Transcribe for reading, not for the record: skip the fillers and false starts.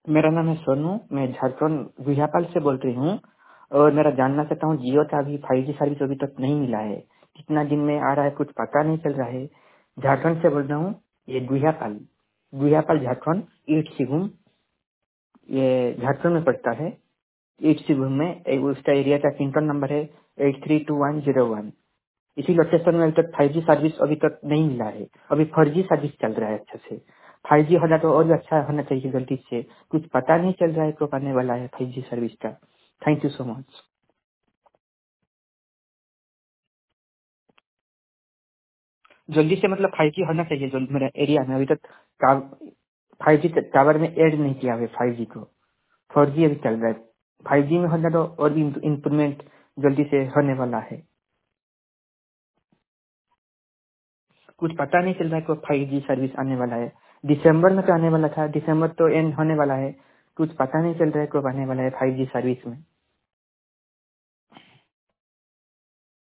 मेरा नाम है सोनू। मैं झारखंड गुहियापाल से बोल रही हूँ और मेरा जानना चाहता हूँ जियो का अभी 5G सर्विस अभी तक नहीं मिला है। कितना दिन में आ रहा है कुछ पता नहीं चल रहा है। झारखंड से बोल रहा हूँ। ये गुहियापाल गुहियापाल झारखंड ईट सिगुम, ये झारखंड में पड़ता है। ईट सिगुम में उसका एरिया का पिन नंबर है 832101। इसी लोकेशन में अभी तक 5G सर्विस अभी तक नहीं मिला है। अभी 4G सर्विस चल रहा है अच्छे से। 5G होना तो और भी अच्छा होना चाहिए जल्दी से। कुछ पता नहीं चल रहा है कब आने वाला है 5G सर्विस का। Thank you so much. जल्दी से मतलब 5G होना चाहिए जो मेरा एरिया में अभी तक 5G टावर में ऐड नहीं किया है 5G को। 4G अभी चल रहा है। 5G में होना तो और भी इम्प्रूवमेंट जल्दी से होने वाला है। कुछ पता नहीं चल रहा है कब 5G सर्विस आने वाला है। दिसंबर में तो आने वाला था, दिसंबर तो एंड होने वाला है। कुछ पता नहीं चल रहा है कब आने वाला है 5G सर्विस में।